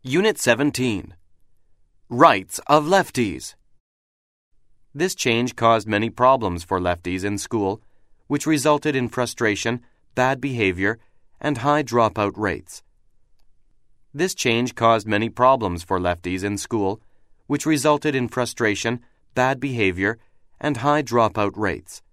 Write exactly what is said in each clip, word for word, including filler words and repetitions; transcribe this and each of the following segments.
Unit seventeen. Rights of Lefties. This change caused many problems for lefties in school, which resulted in frustration, bad behavior, and high dropout rates. This change caused many problems for lefties in school, which resulted in frustration, bad behavior, and high dropout rates.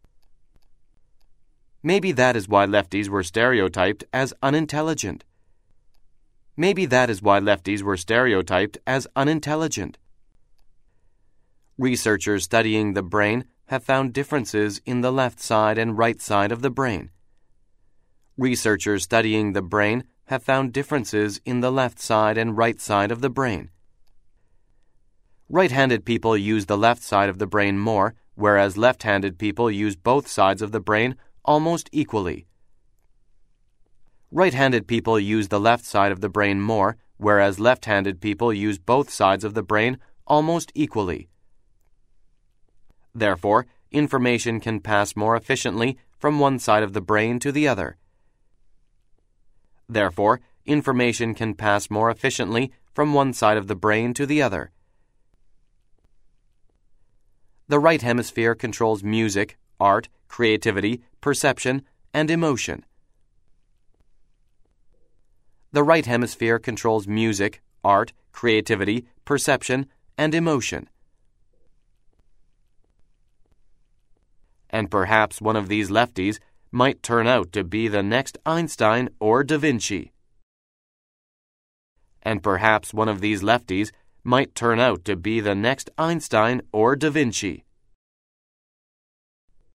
Maybe that is why lefties were stereotyped as unintelligent. Maybe that is why lefties were stereotyped as unintelligent. Researchers studying the brain have found differences in the left side and right side of the brain. Researchers studying the brain have found differences in the left side and right side of the brain. Right-handed people use the left side of the brain more, whereas left-handed people use both sides of the brain almost equally. Right-handed people use the left side of the brain more, whereas left-handed people use both sides of the brain almost equally. Therefore, information can pass more efficiently from one side of the brain to the other. Therefore, information can pass more efficiently from one side of the brain to the other. The right hemisphere controls music, art, creativity, perception, and emotion. The right hemisphere controls music, art, creativity, perception, and emotion. And perhaps one of these lefties might turn out to be the next Einstein or Da Vinci. And perhaps one of these lefties might turn out to be the next Einstein or Da Vinci.